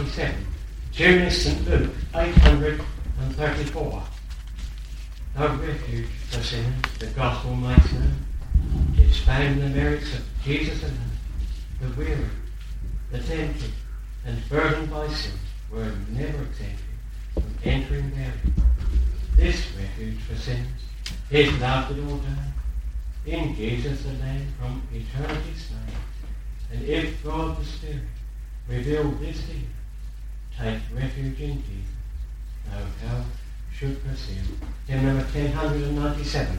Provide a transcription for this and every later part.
97. June St. Luke 834. A refuge for sinners, the gospel makes known. It's found the merits of Jesus alone. The weary, the tempted, and burdened by sin were never exempted from entering therein. This refuge for sinners, his love did ordain, in Jesus the Lamb from eternity slain. And if God the Spirit revealed this here, take refuge in Jesus, no hell should pursue. Hymn number 1097.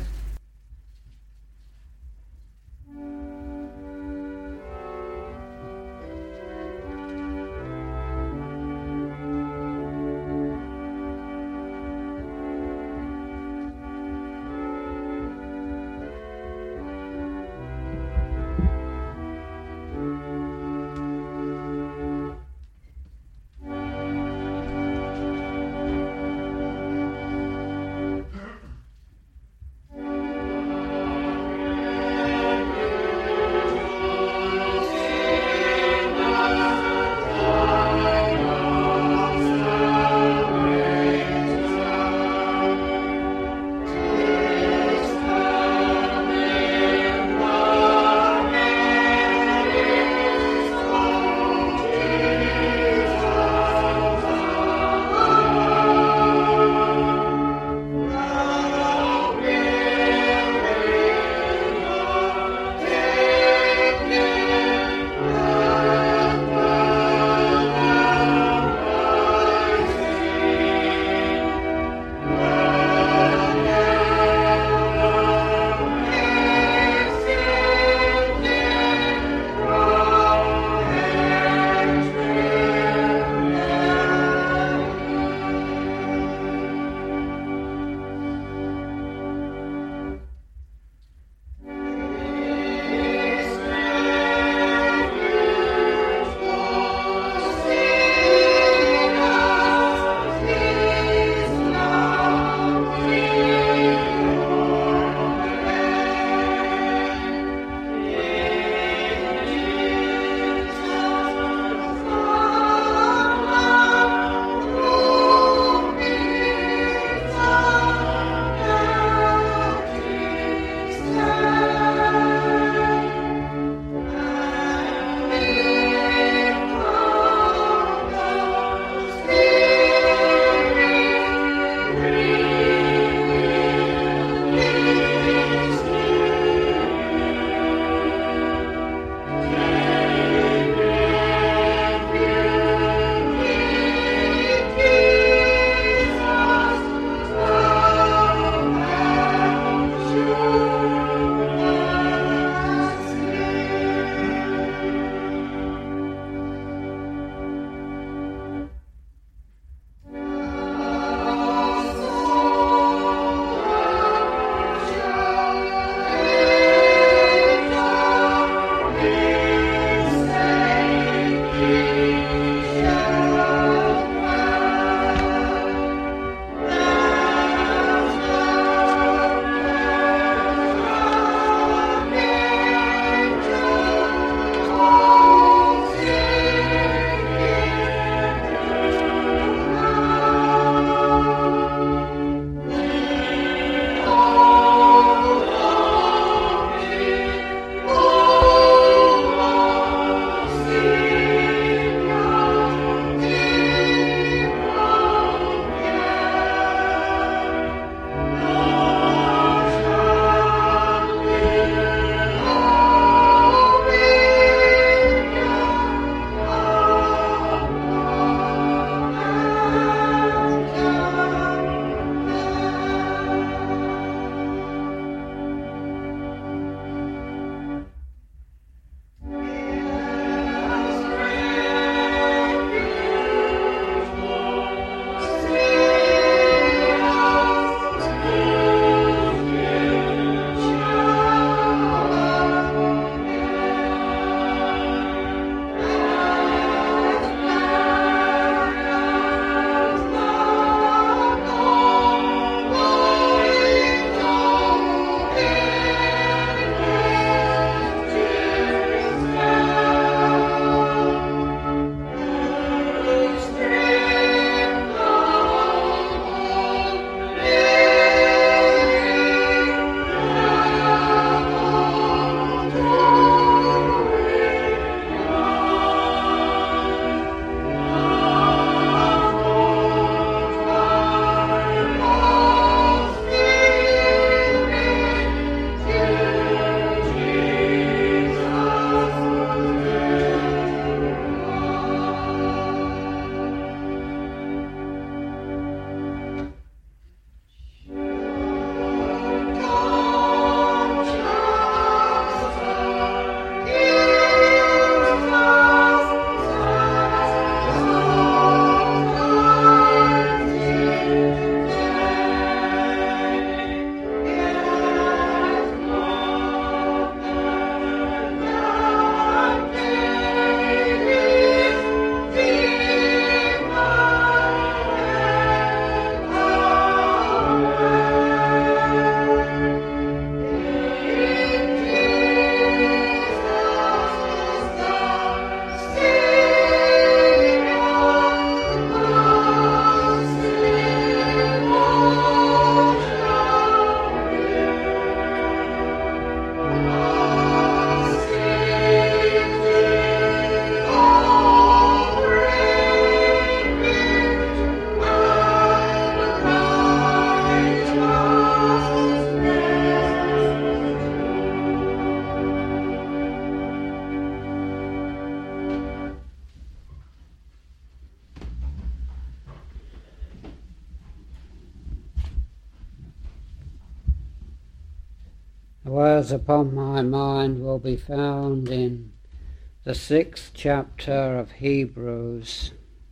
The words upon my mind will be found in the 6th chapter of Hebrews.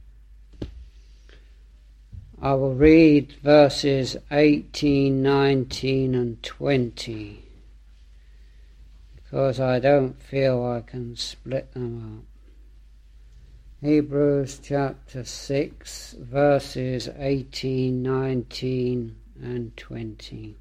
I will read verses 18, 19 and 20 because I don't feel I can split them up. Hebrews chapter 6 verses 18, 19 and 20.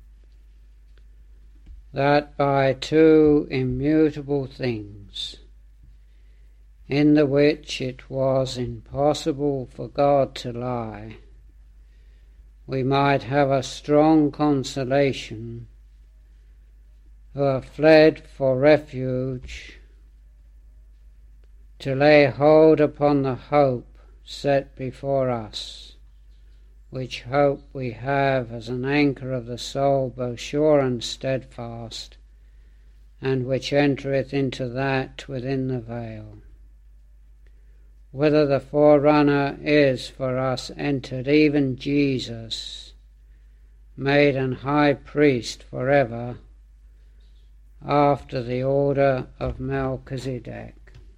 That by two immutable things, in the which it was impossible for God to lie, we might have a strong consolation who have fled for refuge, to lay hold upon the hope set before us, which hope we have as an anchor of the soul, both sure and steadfast, and which entereth into that within the veil, whither the forerunner is for us entered, even Jesus, made an high priest forever, after the order of Melchizedek.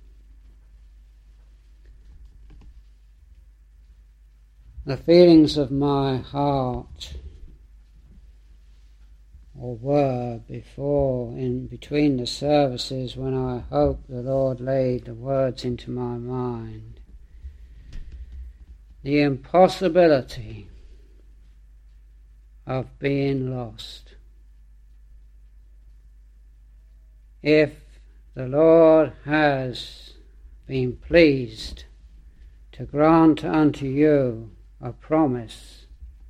The feelings of my heart, or were before, in between the services, when I hoped the Lord laid the words into my mind, the impossibility of being lost. If the Lord has been pleased to grant unto you a promise,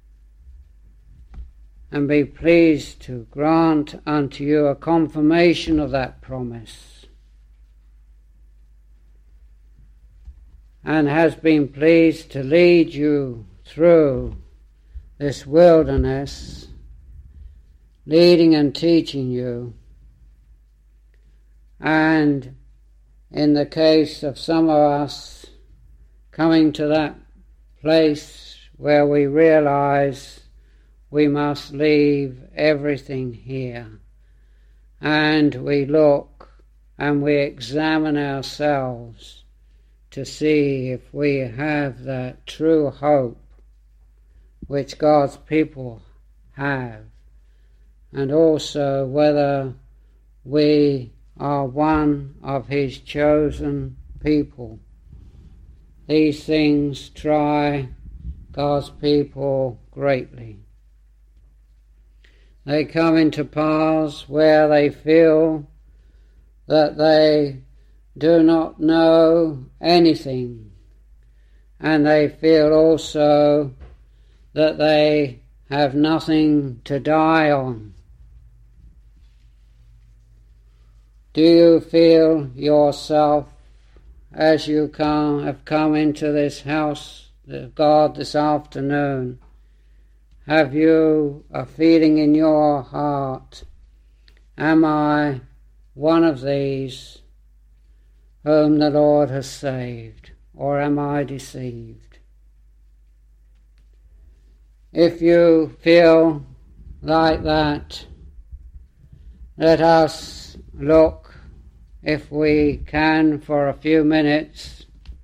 and be pleased to grant unto you a confirmation of that promise, and has been pleased to lead you through this wilderness, leading and teaching you, and in the case of some of us, coming to that place where we realize we must leave everything here, and we look and we examine ourselves to see if we have that true hope which God's people have, and also whether we are one of His chosen people. These things try God's people greatly. They come into paths where they feel that they do not know anything, and they feel also that they have nothing to die on. Do you feel yourself, as you have come into this house of God this afternoon, have you a feeling in your heart, am I one of these whom the Lord has saved, or am I deceived? If you feel like that, let us look, if we can, for a few minutes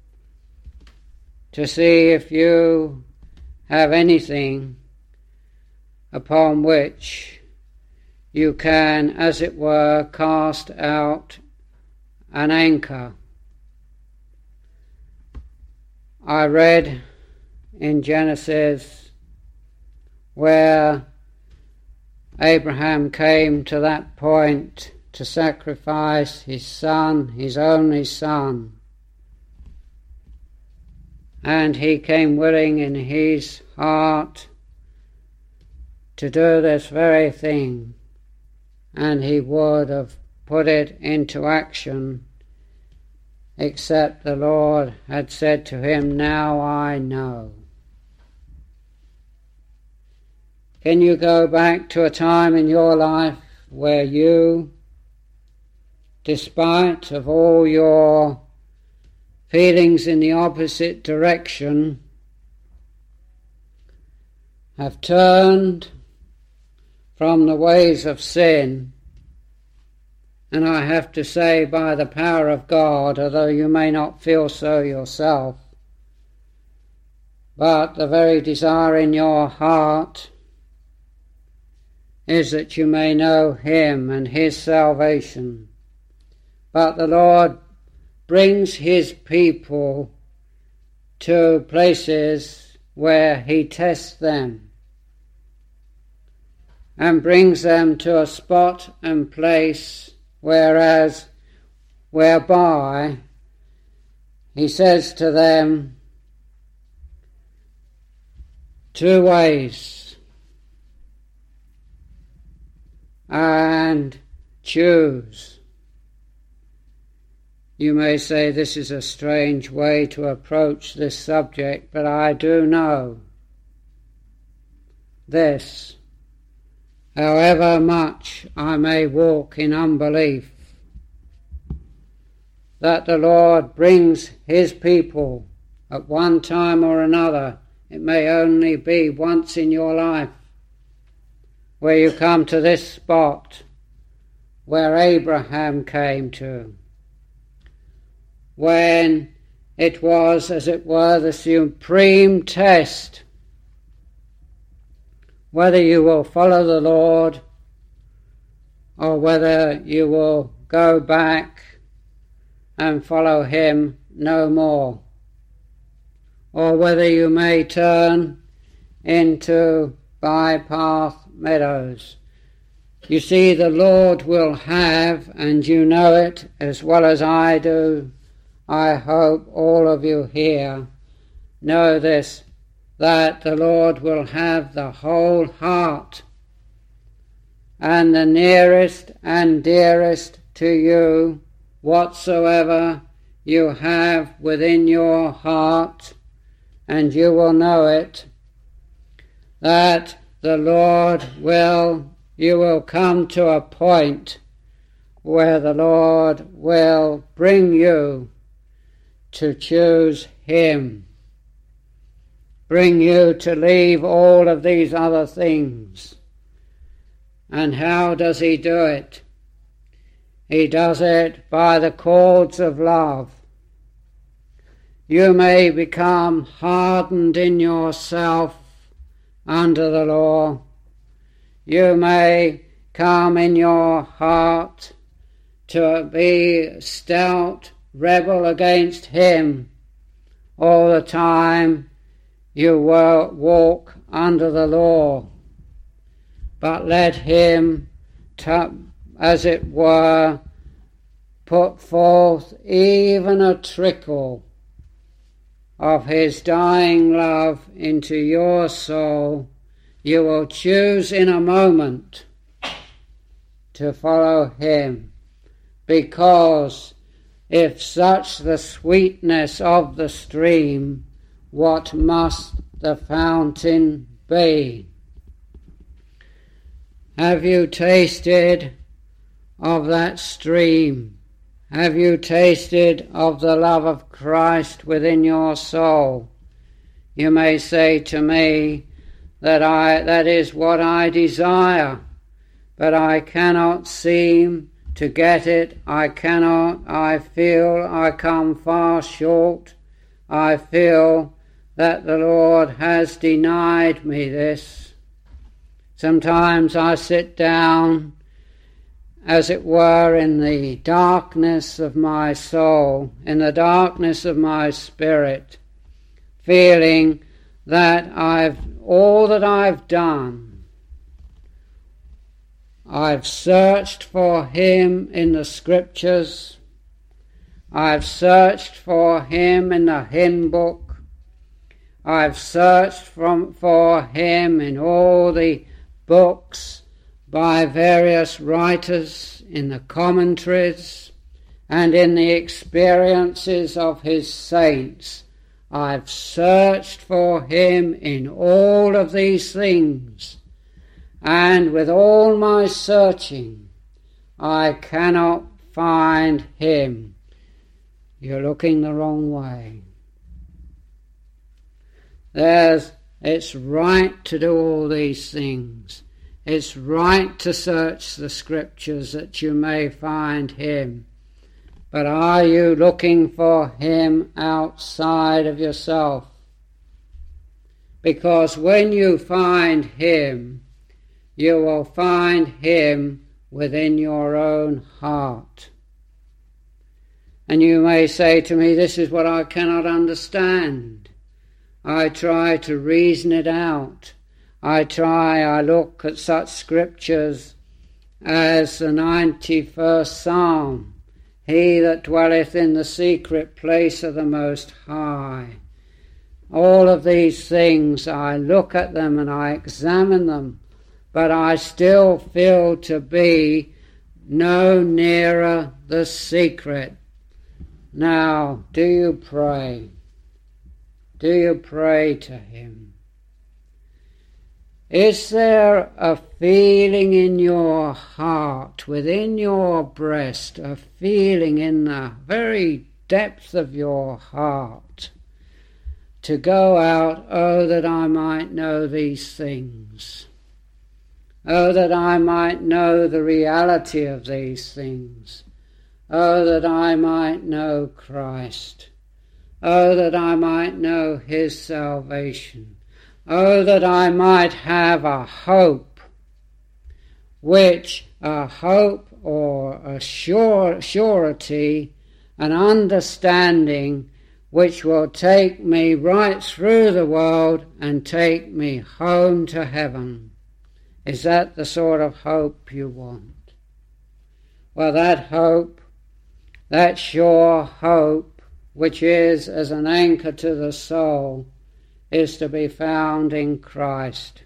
to see if you have anything upon which you can, as it were, cast out an anchor. I read in Genesis where Abraham came to that point to sacrifice his son, his only son, and he came willing in his heart to do this very thing, and he would have put it into action, except the Lord had said to him, "Now I know." Can you go back to a time in your life where you, despite of all your feelings in the opposite direction, have turned from the ways of sin And I have to say, by the power of God, although you may not feel so yourself, but the very desire in your heart is that you may know him and his salvation. But the Lord brings his people to places where he tests them and brings them to a spot and place whereby he says to them, two ways, and choose. You may say this is a strange way to approach this subject, but I do know this. However much I may walk in unbelief, that the Lord brings his people at one time or another. It may only be once in your life where you come to this spot where Abraham came to, when it was, as it were, the supreme test, whether you will follow the Lord or whether you will go back and follow him no more, or whether you may turn into bypath meadows. You see, the Lord will have, and you know it as well as I do, I hope all of you here know this, that the Lord will have the whole heart, and the nearest and dearest to you whatsoever you have within your heart, and you will know it, that the Lord you will come to a point where the Lord will bring you to choose him, bring you to leave all of these other things. And how does he do it? He does it by the cords of love. You may become hardened in yourself under the law. You may come in your heart to be stout, rebel against him all the time you walk under the law. But let him, as it were, put forth even a trickle of his dying love into your soul. You will choose in a moment to follow him, because if such the sweetness of the stream, what must the fountain be? Have you tasted of that stream? Have you tasted of the love of Christ within your soul? You may say to me that is what I desire, but I cannot seem to get it. I feel I come far short. I feel that the Lord has denied me this. Sometimes I sit down, as it were, in the darkness of my soul, in the darkness of my spirit, feeling that all that I've done, I've searched for him in the scriptures, I've searched for him in the hymn book, I've searched for him in all the books by various writers, in the commentaries, and in the experiences of his saints. I've searched for him in all of these things, and with all my searching, I cannot find him. You're looking the wrong way. It's right to do all these things. It's right to search the Scriptures that you may find him. But are you looking for him outside of yourself? Because when you find him, you will find him within your own heart. And you may say to me, this is what I cannot understand. I try to reason it out. I look at such scriptures as the 91st Psalm, he that dwelleth in the secret place of the Most High. All of these things, I look at them and I examine them, but I still feel to be no nearer the secret. Now, do you pray? Do you pray to him? Is there a feeling in your heart, within your breast, a feeling in the very depth of your heart to go out, oh, that I might know these things. Oh, that I might know the reality of these things. Oh, that I might know Christ. Oh, that I might know his salvation. Oh, that I might have a hope, a hope or a surety, an understanding which will take me right through the world and take me home to heaven. Is that the sort of hope you want? Well, that hope, that sure hope, which is as an anchor to the soul, is to be found in Christ.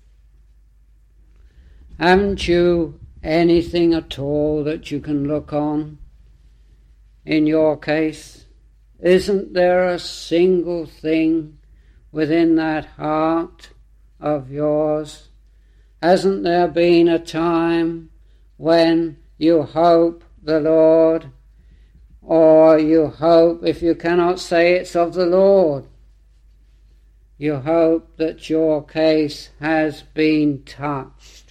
Haven't you anything at all that you can look on? In your case, isn't there a single thing within that heart of yours? Hasn't there been a time when you hope the Lord, or you hope, if you cannot say it's of the Lord, you hope that your case has been touched,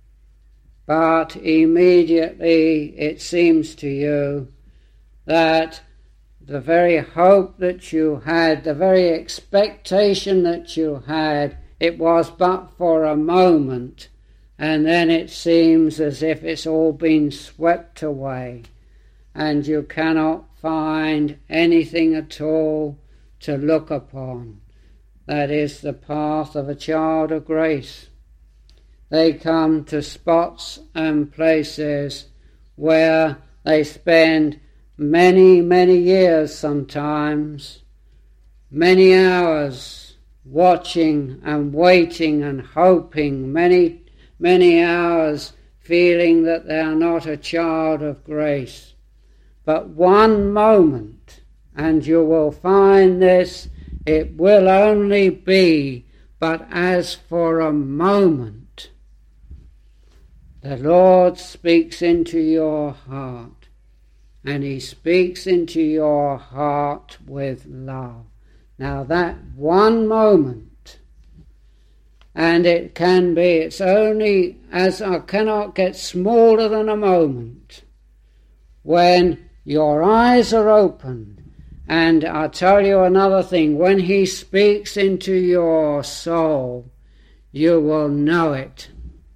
but immediately it seems to you that the very hope that you had, the very expectation that you had, it was but for a moment, and then it seems as if it's all been swept away, and you cannot find anything at all to look upon. That is the path of a child of grace. They come to spots and places where they spend many, many years sometimes, many hours watching and waiting and hoping, many, many hours feeling that they are not a child of grace. But one moment, and you will find this, it will only be but as for a moment. The Lord speaks into your heart, and he speaks into your heart with love. Now that one moment, and it's only as I cannot get smaller than a moment, when your eyes are opened. And I'll tell you another thing, when he speaks into your soul, you will know it.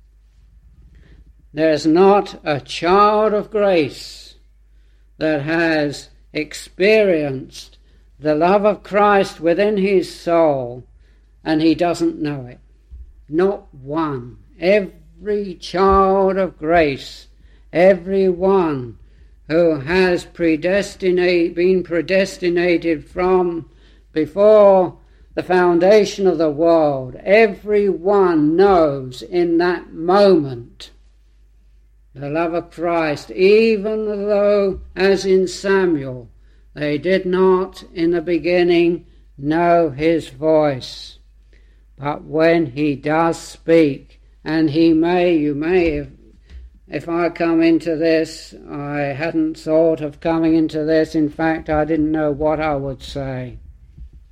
There's not a child of grace that has experienced the love of Christ within his soul and he doesn't know it. Not one. Every child of grace, every one who has been predestinated from before the foundation of the world, every one knows in that moment the love of Christ, even though, as in Samuel, they did not in the beginning know his voice. But when he does speak, and you may, if I come into this, I hadn't thought of coming into this. In fact, I didn't know what I would say.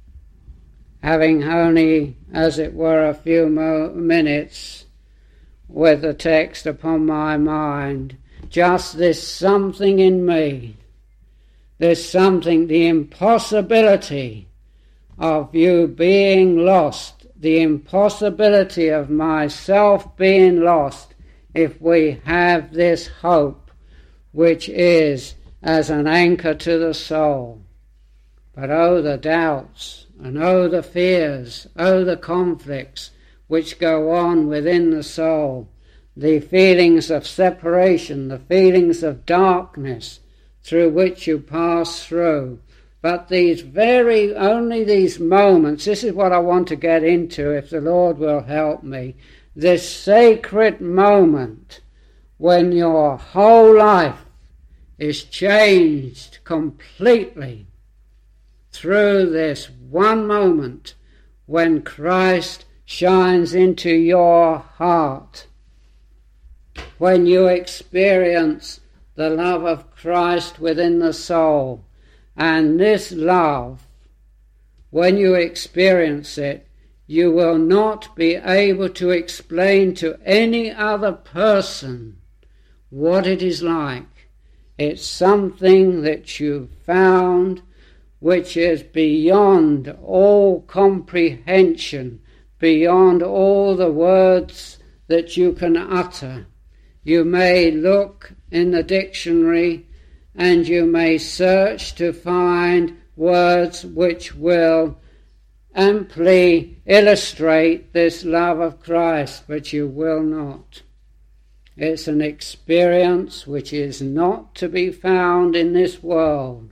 Having only, as it were, a few minutes with the text upon my mind, just this something in me, this something, the impossibility of you being lost, the impossibility of myself being lost, if we have this hope, which is as an anchor to the soul. But oh, the doubts, and oh, the fears, oh, the conflicts which go on within the soul, the feelings of separation, the feelings of darkness through which you pass through. But only these moments, this is what I want to get into, if the Lord will help me, this sacred moment when your whole life is changed completely through this one moment when Christ shines into your heart, when you experience the love of Christ within the soul. And this love, when you experience it, you will not be able to explain to any other person what it is like. It's something that you've found which is beyond all comprehension, beyond all the words that you can utter. You may look in the dictionary and you may search to find words which will amply illustrate this love of Christ, but you will not. It's an experience which is not to be found in this world.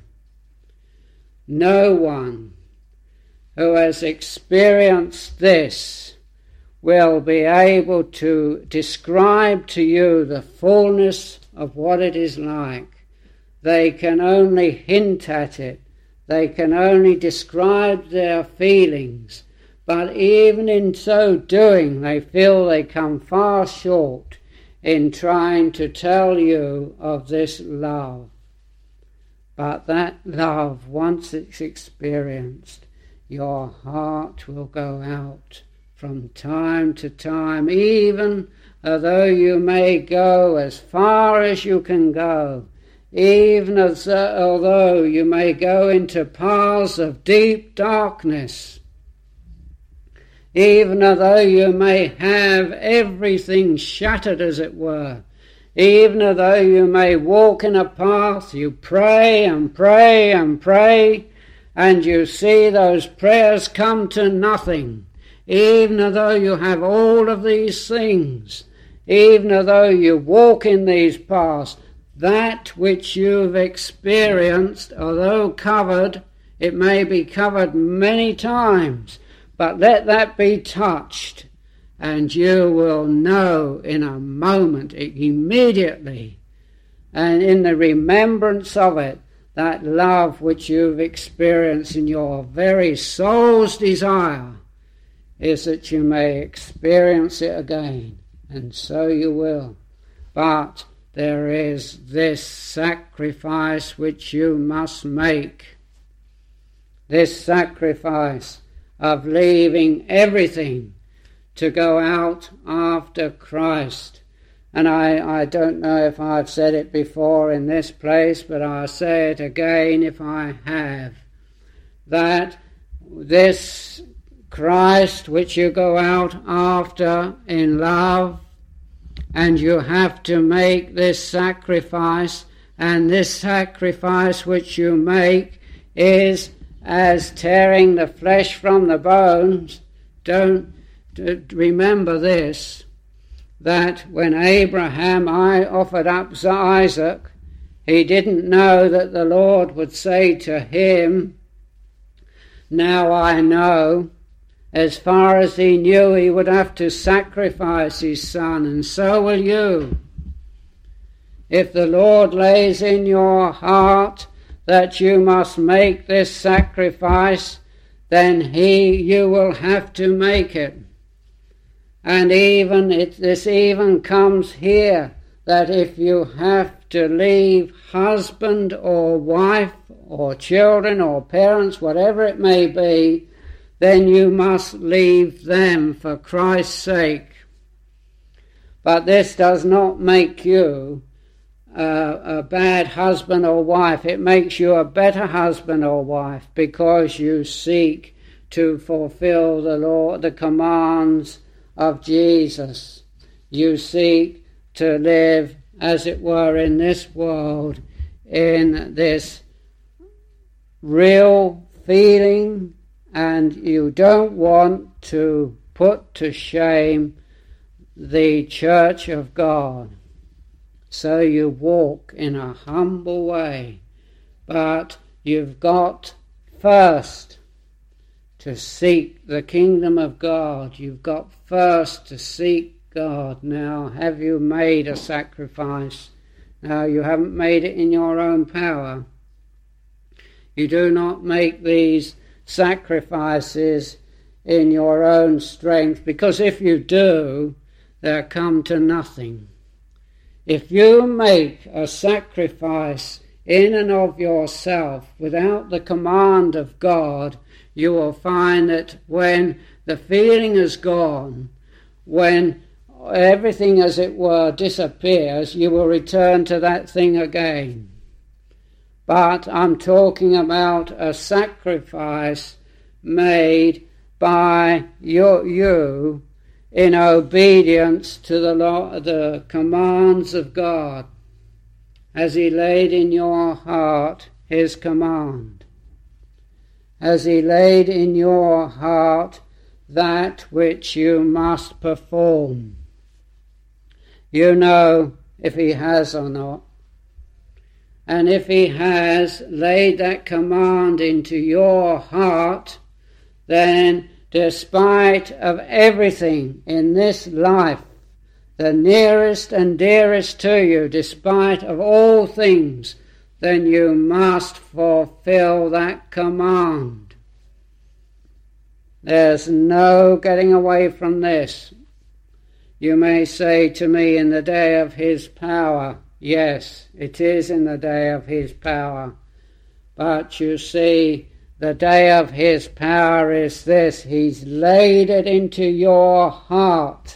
No one who has experienced this will be able to describe to you the fullness of what it is like. They can only hint at it. They can only describe their feelings. But even in so doing, they feel they come far short in trying to tell you of this love. But that love, once it's experienced, your heart will go out from time to time, even although you may go as far as you can go, even although you may go into paths of deep darkness, even although you may have everything shattered, as it were, even although you may walk in a path, you pray and pray and pray, and you see those prayers come to nothing, even although you have all of these things, even although you walk in these paths, that which you've experienced, although covered, it may be covered many times, but let that be touched, and you will know in a moment, immediately, and in the remembrance of it, that love which you've experienced in your very soul's desire is that you may experience it again, and so you will. But there is this sacrifice which you must make, this sacrifice of leaving everything to go out after Christ. And I don't know if I've said it before in this place, but I'll say it again if I have, that this Christ which you go out after in love, and you have to make this sacrifice, and this sacrifice which you make is as tearing the flesh from the bones. Don't remember this, that when Abraham offered up Isaac, he didn't know that the Lord would say to him, "Now I know." As far as he knew, he would have to sacrifice his son, and so will you. If the Lord lays in your heart that you must make this sacrifice, then you will have to make it. And this even comes here, that if you have to leave husband or wife or children or parents, whatever it may be, then you must leave them for Christ's sake. But this does not make you a bad husband or wife. It makes you a better husband or wife because you seek to fulfill the commands of Jesus. You seek to live, as it were, in this world, in this real feeling, and you don't want to put to shame the church of God. So you walk in a humble way, but you've got first to seek the kingdom of God. You've got first to seek God. Now, have you made a sacrifice? Now, you haven't made it in your own power. You do not make these sacrifices in your own strength, because if you do, they'll come to nothing. If you make a sacrifice in and of yourself without the command of God, you will find that when the feeling is gone, when everything, as it were, disappears, you will return to that thing again. But I'm talking about a sacrifice made by you in obedience to the commands of God, as he laid in your heart his command, as he laid in your heart that which you must perform. You know if he has or not. And if he has laid that command into your heart, then despite of everything in this life, the nearest and dearest to you, despite of all things, then you must fulfill that command. There's no getting away from this. You may say to me, in the day of his power. Yes, it is in the day of his power. But you see, the day of his power is this: he's laid it into your heart.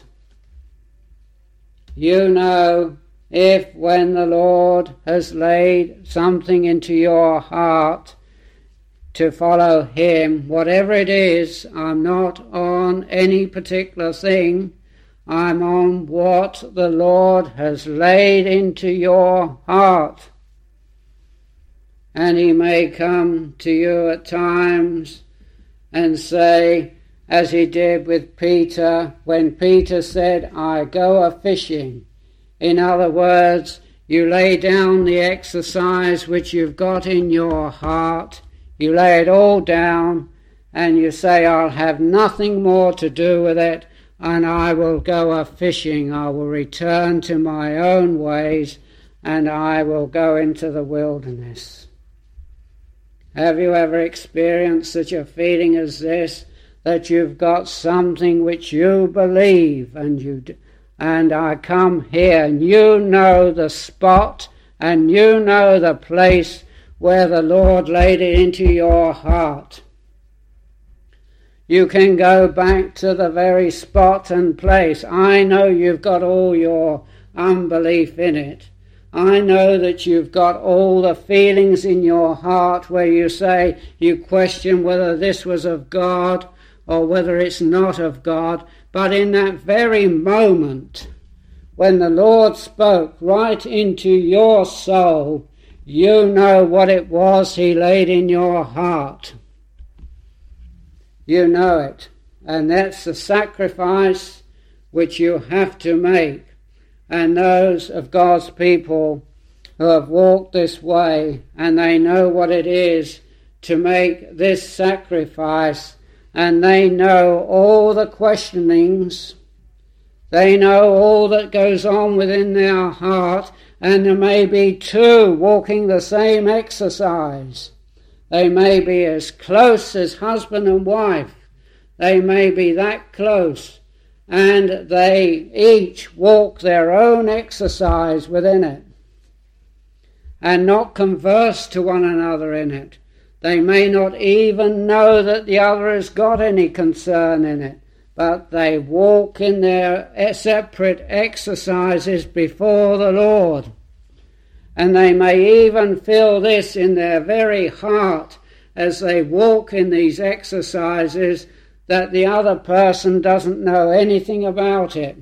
You know, if when the Lord has laid something into your heart to follow him, whatever it is, I'm not on any particular thing, I'm on what the Lord has laid into your heart. And he may come to you at times and say, as he did with Peter, when Peter said, I go a-fishing. In other words, you lay down the exercise which you've got in your heart, you lay it all down, and you say, I'll have nothing more to do with it, and I will go a-fishing. I will return to my own ways, and I will go into the wilderness. Have you ever experienced such a feeling as this, that you've got something which you believe, and I come here, and you know the spot, and you know the place where the Lord laid it into your heart? You can go back to the very spot and place. I know you've got all your unbelief in it. I know that you've got all the feelings in your heart where you say, you question whether this was of God or whether it's not of God. But in that very moment, when the Lord spoke right into your soul, you know what it was he laid in your heart. You know it. And that's the sacrifice which you have to make. And those of God's people who have walked this way, and they know what it is to make this sacrifice, and they know all the questionings, they know all that goes on within their heart, and there may be two walking the same exercise. They may be as close as husband and wife. They may be that close, and they each walk their own exercise within it, and not converse to one another in it. They may not even know that the other has got any concern in it. but they walk in their separate exercises before the Lord. And they may even feel this in their very heart as they walk in these exercises, that the other person doesn't know anything about it.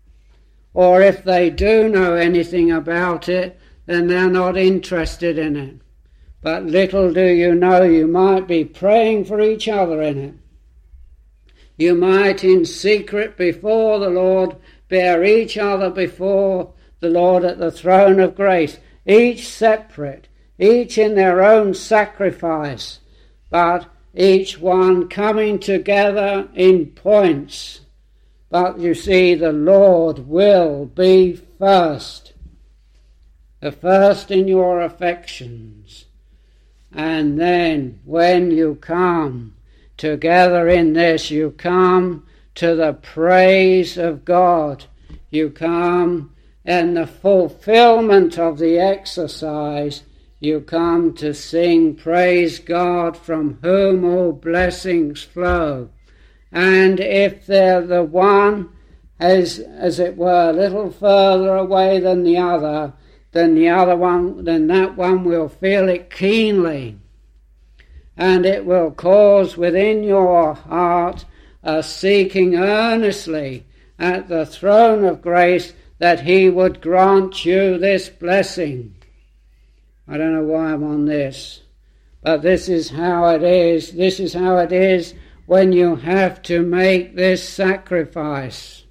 Or if they do know anything about it, then they're not interested in it. But little do you know, you might be praying for each other in it. You might in secret before the Lord bear each other before the Lord at the throne of grace, each separate, each in their own sacrifice, but each one coming together in points. But you see, the Lord will be first, the first in your affections. And then when you come together in this, you come to the praise of God. You come in the fulfillment of the exercise. You come to sing, praise God, from whom all blessings flow. And if they're the one as it were, a little further away than the other, then that one will feel it keenly. And it will cause within your heart a seeking earnestly at the throne of grace that he would grant you this blessing. I don't know why I'm on this, but this is how it is. This is how it is when you have to make this sacrifice.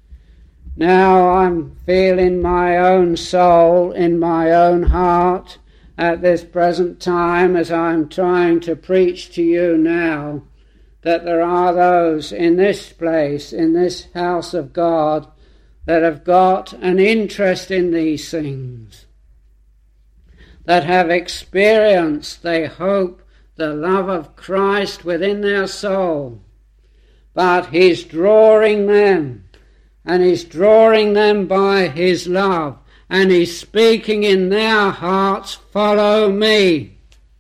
Now I'm feeling my own soul in my own heart at this present time as I'm trying to preach to you now, that there are those in this place, in this house of God, that have got an interest in these things, that have experienced, they hope, the love of Christ within their soul. But he's drawing them, and he's drawing them by his love, and he's speaking in their hearts, follow me.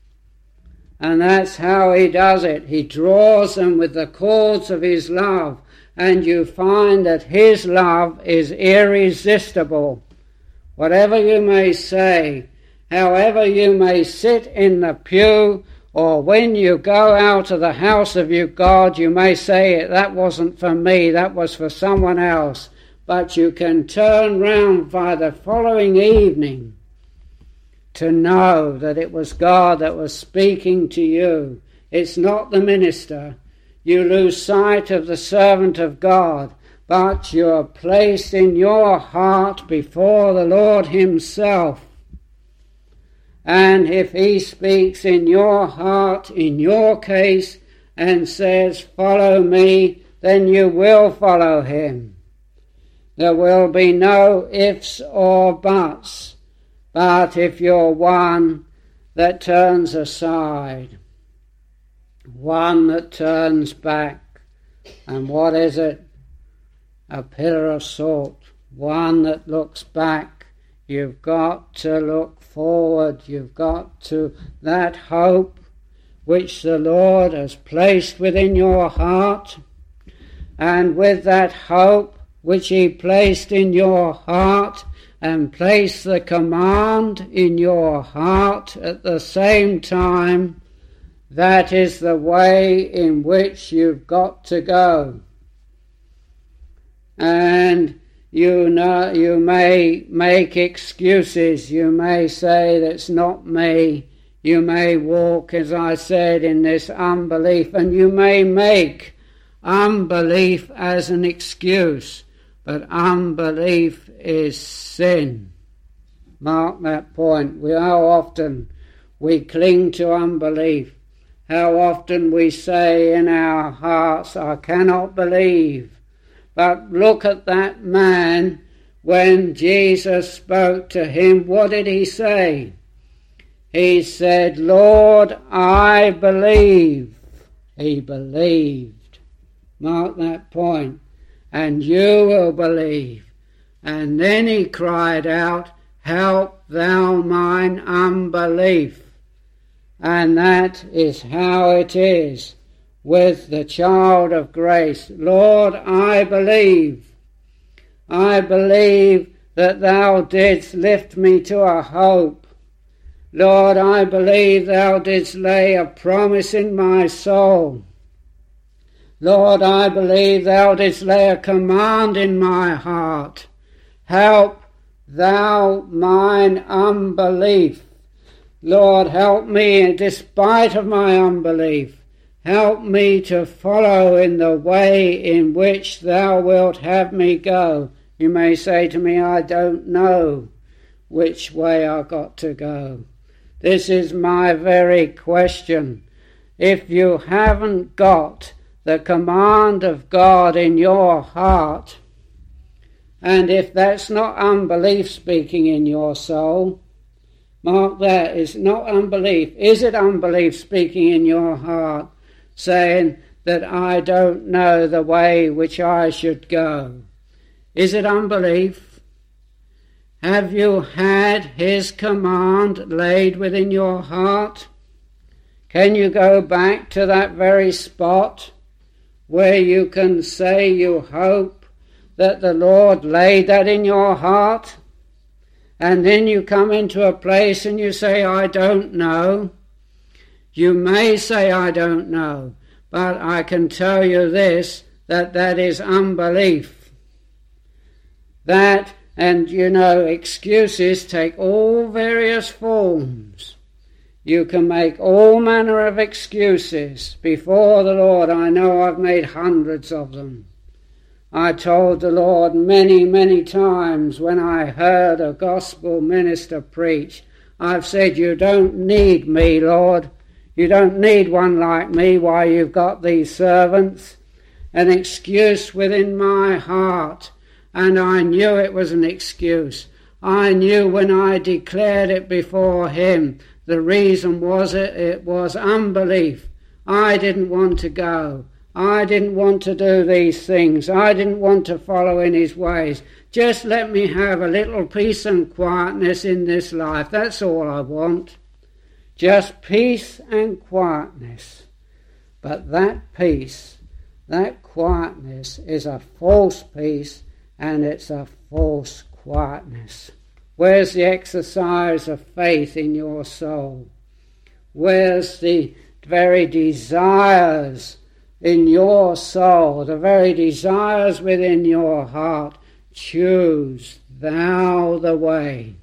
And that's how he does it. He draws them with the cords of his love, and you find that his love is irresistible. Whatever you may say, however you may sit in the pew, or when you go out of the house of your God, you may say, that wasn't for me, that was for someone else. But you can turn round by the following evening to know that it was God that was speaking to you. It's not the minister. You lose sight of the servant of God, but you are placed in your heart before the Lord himself. And if he speaks in your heart, in your case, and says, follow me, then you will follow him. There will be no ifs or buts. But if you're one that turns aside, one that turns back, and what is it? A pillar of salt. One that looks back. You've got to look forward. You've got to that hope which the Lord has placed within your heart. And with that hope which he placed in your heart, and placed the command in your heart at the same time, that is the way in which you've got to go. And you know, you may make excuses. You may say, that's not me. You may walk, as I said, in this unbelief, and you may make unbelief as an excuse. But unbelief is sin. Mark that point. How often we cling to unbelief. How often we say in our hearts, I cannot believe. But look at that man. When Jesus spoke to him, what did he say? He said, Lord, I believe. He believed. Mark that point. And you will believe. And then he cried out, help thou mine unbelief. And that is how it is with the child of grace. Lord, I believe. I believe that thou didst lift me to a hope. Lord, I believe thou didst lay a promise in my soul. Lord, I believe thou didst lay a command in my heart. Help thou mine unbelief. Lord, help me despite of my unbelief. Help me to follow in the way in which thou wilt have me go. You may say to me, I don't know which way I've got to go. This is my very question. If you haven't got the command of God in your heart, and if that's not unbelief speaking in your soul, mark that, it's not unbelief. Is it unbelief speaking in your heart, saying that I don't know the way which I should go? Is it unbelief? Have you had his command laid within your heart? Can you go back to that very spot where you can say you hope that the Lord laid that in your heart? And then you come into a place and you say, I don't know. You may say, I don't know, but I can tell you this, that is unbelief. That, and you know, excuses take all various forms. You can make all manner of excuses before the Lord. I know I've made hundreds of them. I told the Lord many, many times when I heard a gospel minister preach, I've said, you don't need me, Lord. You don't need one like me while you've got these servants. An excuse within my heart. And I knew it was an excuse. I knew when I declared it before him, the reason was it was unbelief. I didn't want to go. I didn't want to do these things. I didn't want to follow in his ways. Just let me have a little peace and quietness in this life. That's all I want. Just peace and quietness. But that peace, that quietness is a false peace, and it's a false quietness. Where's the exercise of faith in your soul? Where's the very desires in your soul, the very desires within your heart? Choose thou the way,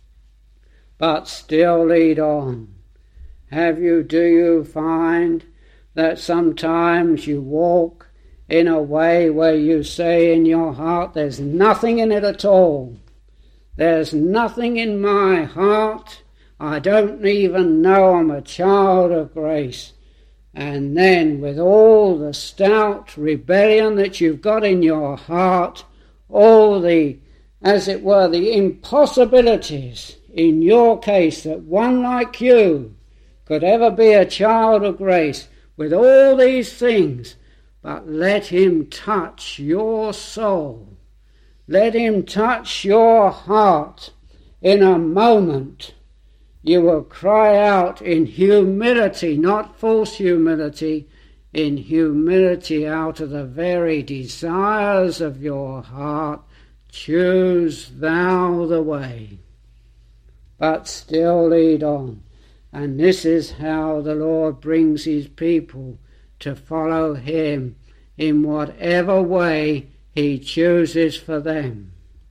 but still lead on. Do you find that sometimes you walk in a way where you say in your heart, there's nothing in it at all. There's nothing in my heart. I don't even know I'm a child of grace. And then with all the stout rebellion that you've got in your heart, all the, as it were, the impossibilities in your case that one like you could ever be a child of grace, with all these things, but let him touch your soul. Let him touch your heart. In a moment, you will cry out in humility, not false humility, in humility out of the very desires of your heart, choose thou the way, but still lead on. And this is how the Lord brings his people to follow him in whatever way he chooses for them.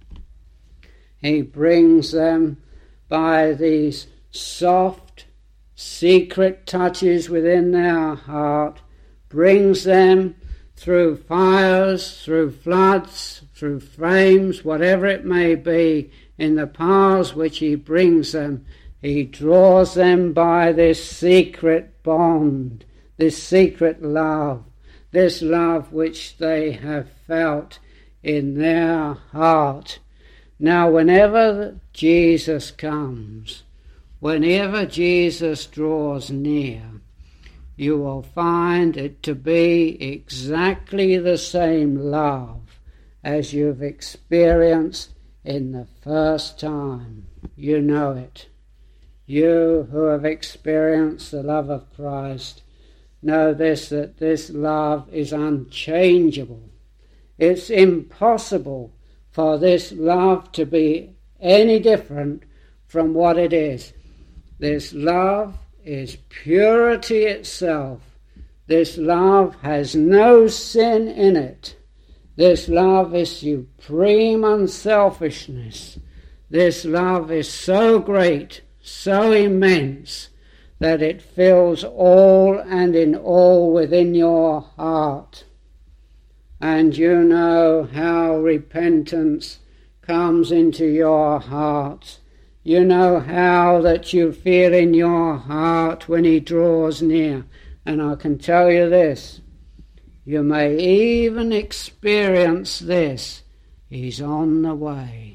He brings them by these soft, secret touches within their heart, brings them through fires, through floods, through flames, whatever it may be, in the paths which he brings them. He draws them by this secret bond, this secret love, this love which they have felt in their heart. Now, whenever Jesus comes, whenever Jesus draws near, you will find it to be exactly the same love as you've experienced in the first time. You know it. You who have experienced the love of Christ know this, that this love is unchangeable. It's impossible for this love to be any different from what it is. This love is purity itself. This love has no sin in it. This love is supreme unselfishness. This love is so great, so immense, that it fills all and in all within your heart. And you know how repentance comes into your heart. You know how that you feel in your heart when he draws near. And I can tell you this, you may even experience this. He's on the way.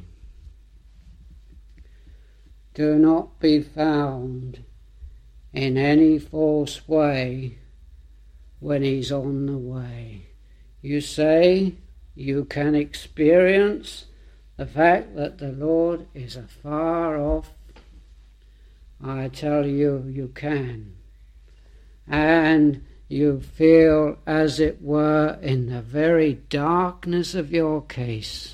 Do not be found in any false way when he's on the way. You say you can experience the fact that the Lord is afar off. I tell you, you can. And you feel, as it were, in the very darkness of your case.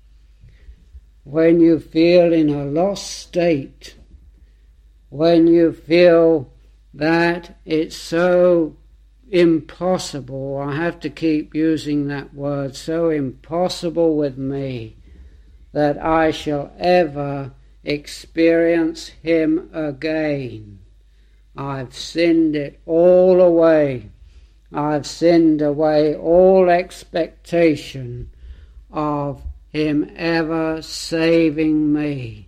When you feel in a lost state, when you feel that it's so impossible, I have to keep using that word, so impossible with me, that I shall ever experience him again. I've sinned it all away. I've sinned away all expectation of him ever saving me.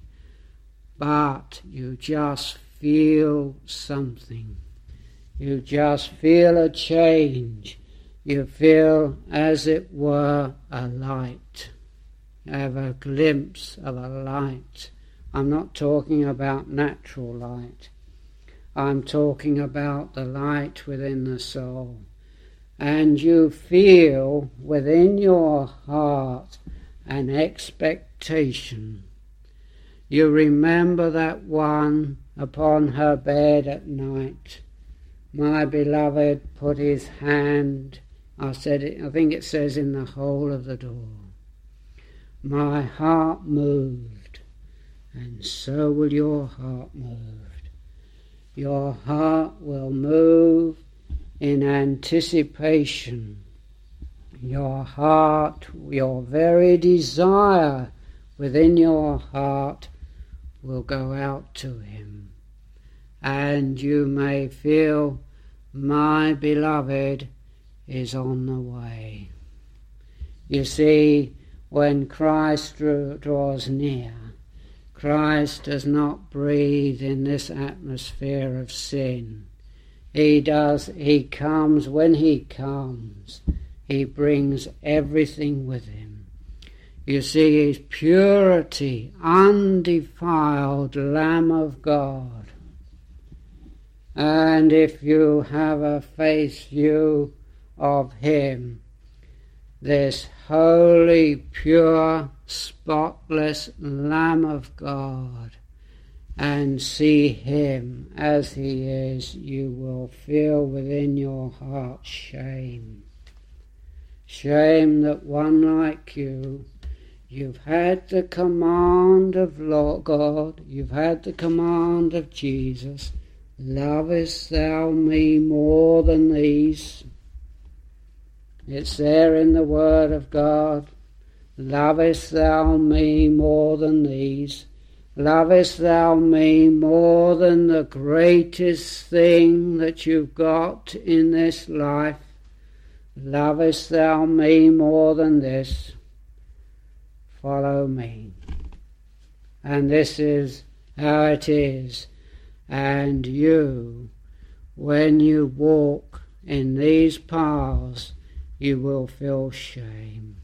But you just feel something. You just feel a change. You feel, as it were, a light. You have a glimpse of a light. I'm not talking about natural light. I'm talking about the light within the soul. And you feel within your heart an expectation. You remember that one upon her bed at night. My beloved put his hand, I think it says, in the hole of the door. My heart moved, and so will your heart move. Your heart will move in anticipation. Your heart, your very desire within your heart will go out to him. And you may feel, my beloved is on the way. You see, when Christ draws near, Christ does not breathe in this atmosphere of sin. He comes, when he comes, he brings everything with him. You see, his purity, undefiled Lamb of God. And if you have a face view of him, this holy, pure, spotless Lamb of God, and see him as he is, you will feel within your heart shame. Shame that one like you, you've had the command of Lord God, you've had the command of Jesus, lovest thou me more than these? It's there in the Word of God. Lovest thou me more than these? Lovest thou me more than the greatest thing that you've got in this life? Lovest thou me more than this? Follow me. And this is how it is. And you, when you walk in these paths, you will feel shame.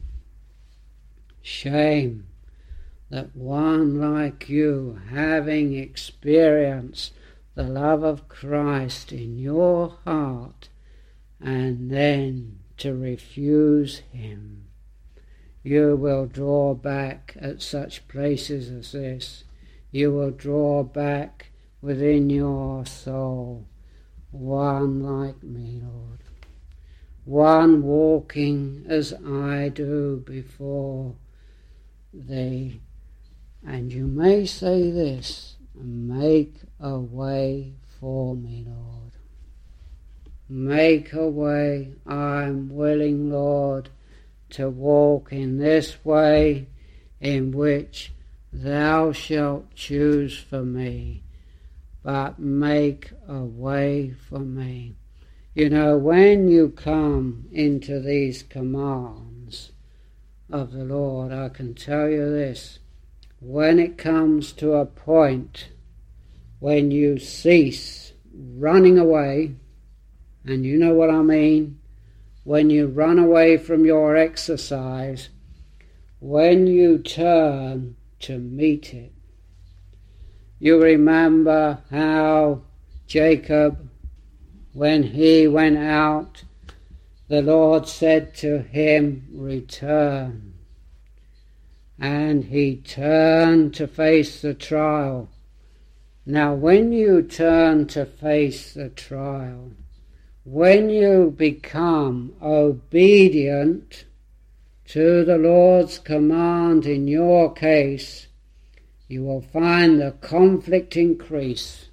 Shame that one like you, having experienced the love of Christ in your heart, and then to refuse him, you will draw back at such places as this. You will draw back within your soul one like me, Lord, one walking as I do before thee. And you may say this, make a way for me, Lord. Make a way. I'm willing, Lord, to walk in this way in which thou shalt choose for me, but make a way for me. You know, when you come into these commands of the Lord, I can tell you this, when it comes to a point when you cease running away, and you know what I mean, when you run away from your exercise, when you turn to meet it. You remember how Jacob, when he went out, the Lord said to him, return. And he turned to face the trial. Now when you turn to face the trial, when you become obedient to the Lord's command in your case, you will find the conflict increase.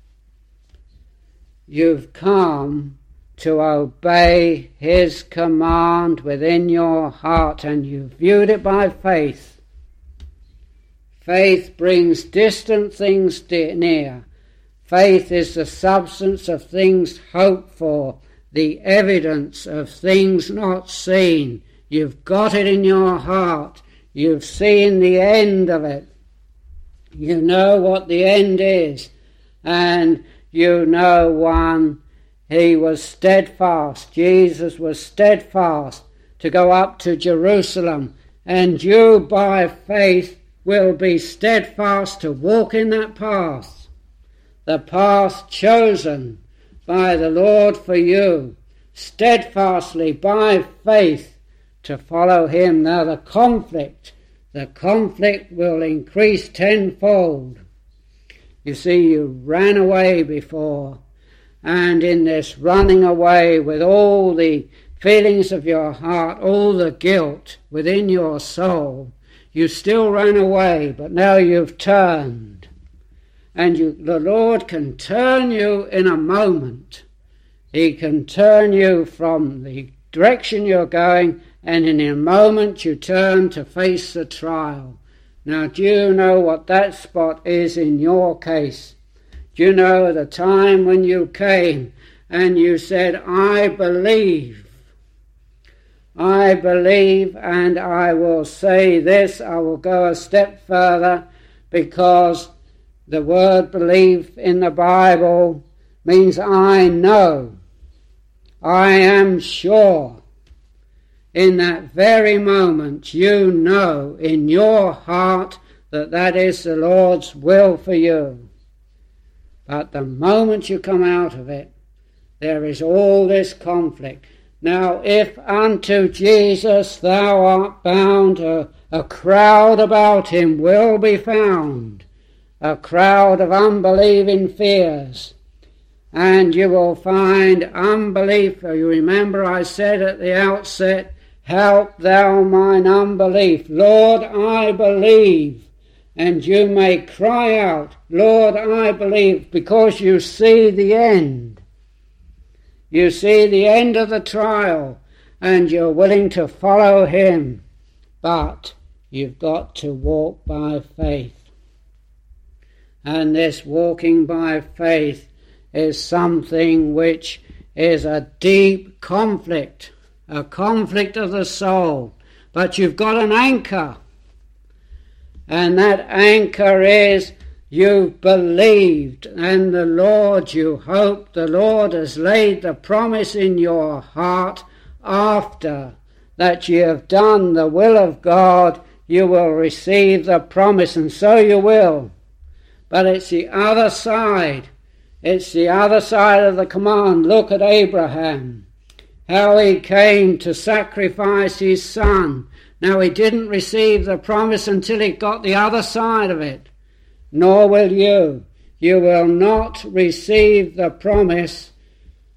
You've come to obey his command within your heart, and you've viewed it by faith. Faith brings distant things near. Faith is the substance of things hoped for, the evidence of things not seen. You've got it in your heart. You've seen the end of it. You know what the end is. And you know one, he was steadfast. Jesus was steadfast to go up to Jerusalem. And you by faith will be steadfast to walk in that path. The path chosen by the Lord for you. Steadfastly by faith to follow him. Now the conflict will increase tenfold. You see, you ran away before, and in this running away with all the feelings of your heart, all the guilt within your soul, you still ran away, but now you've turned. And the Lord can turn you in a moment. He can turn you from the direction you're going, and in a moment you turn to face the trial. Now, do you know what that spot is in your case? Do you know the time when you came and you said, I believe, and I will say this, I will go a step further, because the word believe in the Bible means I know, I am sure. In that very moment, you know in your heart that that is the Lord's will for you. But the moment you come out of it, there is all this conflict. Now, if unto Jesus thou art bound, a crowd about him will be found, a crowd of unbelieving fears. And you will find unbelief. You remember I said at the outset, help thou mine unbelief. Lord, I believe. And you may cry out, Lord, I believe, because you see the end. You see the end of the trial, and you're willing to follow him. But you've got to walk by faith. And this walking by faith is something which is a deep conflict, a conflict of the soul. But you've got an anchor. And that anchor is you've believed, and the Lord, you hope, the Lord has laid the promise in your heart. After that you have done the will of God, you will receive the promise, and so you will. But it's the other side. It's the other side of the command. Look at Abraham, how he came to sacrifice his son. Now, he didn't receive the promise until he got the other side of it. Nor will you. You will not receive the promise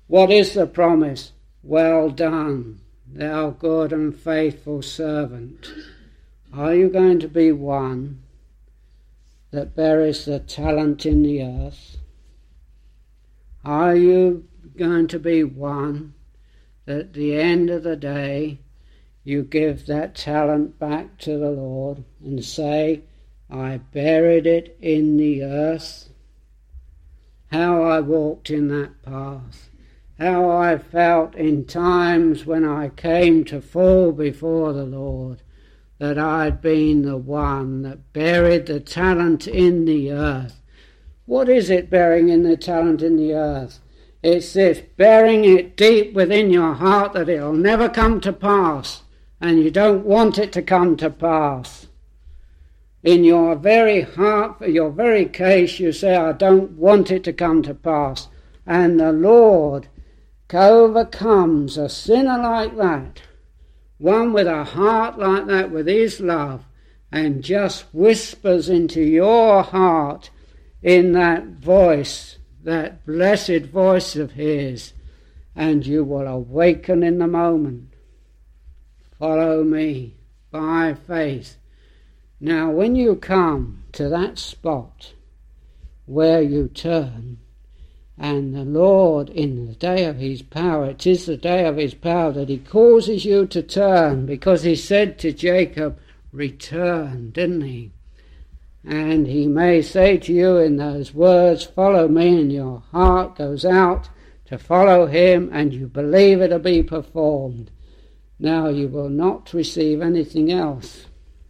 What is the promise? Well done, thou good and faithful servant. Are you going to be one that buries the talent in the earth? Are you going to be one that at the end of the day you give that talent back to the Lord and say, I buried it in the earth? How I walked in that path, how I felt in times when I came to fall before the Lord, that I'd been the one that buried the talent in the earth. What is it, burying in the talent in the earth? It's this, burying it deep within your heart that it'll never come to pass, and you don't want it to come to pass. In your very heart, for your very case, you say, I don't want it to come to pass. And the Lord overcomes a sinner like that, one with a heart like that, with his love, and just whispers into your heart in that voice, that blessed voice of his, and you will awaken in the moment. Follow me by faith. Now, when you come to that spot where you turn, and the Lord, in the day of his power, it is the day of his power that he causes you to turn, because he said to Jacob, return, didn't he? And he may say to you in those words, follow me, and your heart goes out to follow him, and you believe it'll be performed. Now you will not receive anything else.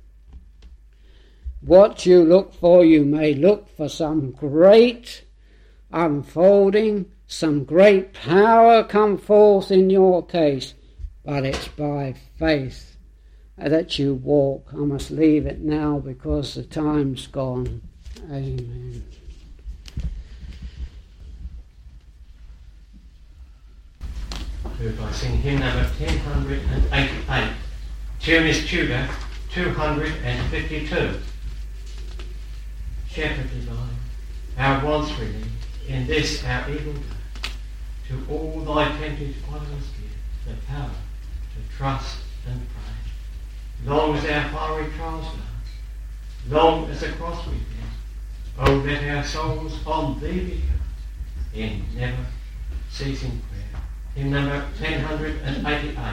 What you look for, you may look for some great unfolding, some great power come forth in your case, but it's by faith that you walk. I must leave it now because the time's gone. Amen. By singing hymn number 1088. Tune is Tudor 252. Shepherd divine, our wants relieve, in this our evil day, to all thy tempted followers give the power to trust and pray. Long as our fiery trials last, long as the cross we bear, oh, let our souls on thee be kept in never ceasing prayer. Hymn number 1088.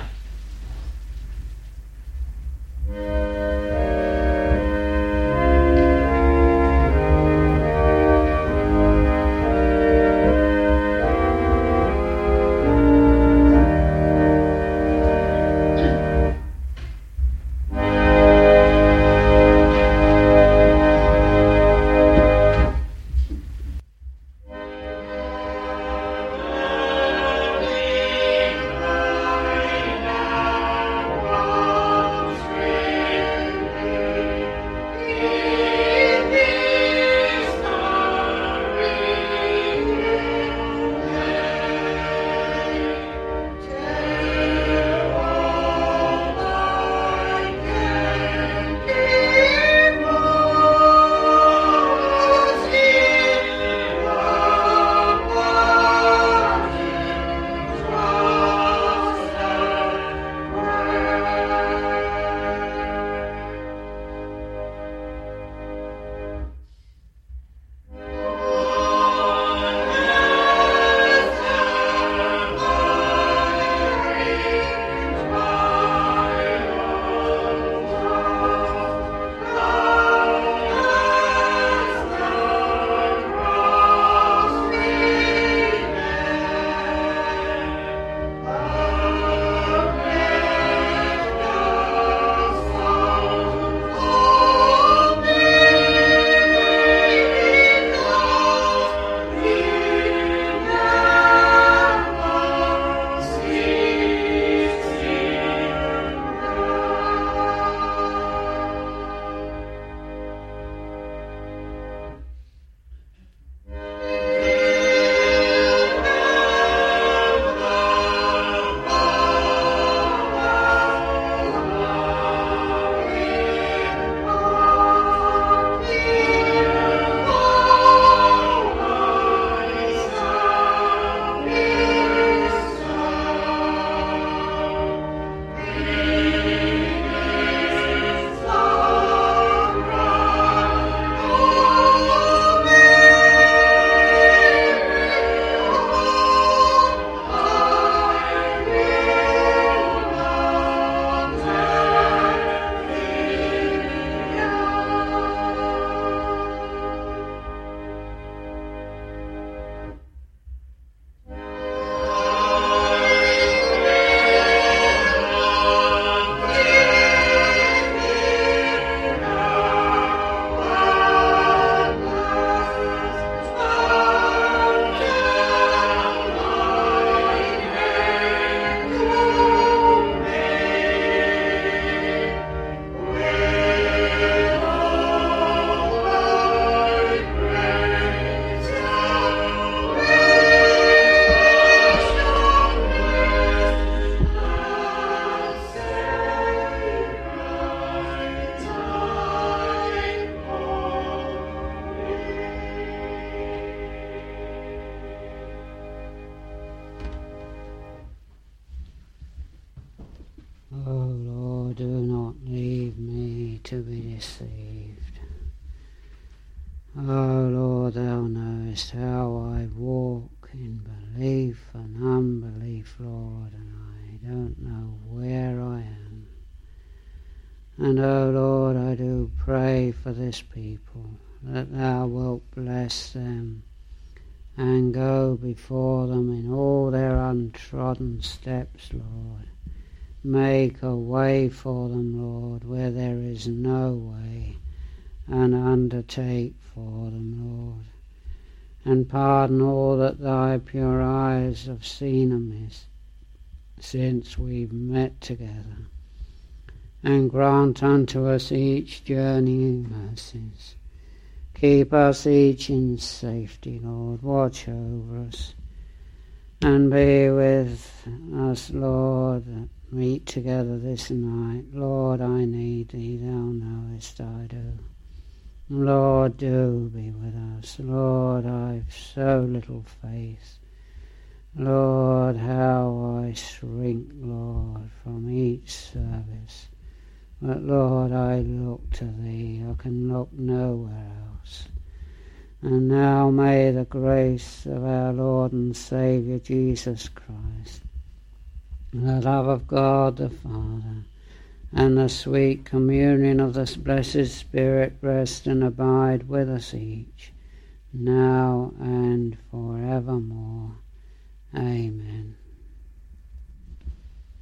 to be deceived. O Lord, thou knowest how I walk in belief and unbelief, Lord, and I don't know where I am. And O Lord, I do pray for this people, that thou wilt bless them and go before them in all their untrodden steps, Lord. Make a way for them, Lord, where there is no way, and undertake for them, Lord. And pardon all that thy pure eyes have seen amiss since we've met together, and grant unto us each journeying mercies. Keep us each in safety, Lord. Watch over us and be with us, Lord, that meet together this night. Lord, I need thee, thou knowest I do. Lord, do be with us. Lord, I've so little faith. Lord, how I shrink, Lord, from each service. But Lord, I look to thee. I can look nowhere else. And now may the grace of our Lord and Saviour Jesus Christ, the love of God the Father, and the sweet communion of the blessed Spirit rest and abide with us each, now and forevermore. Amen.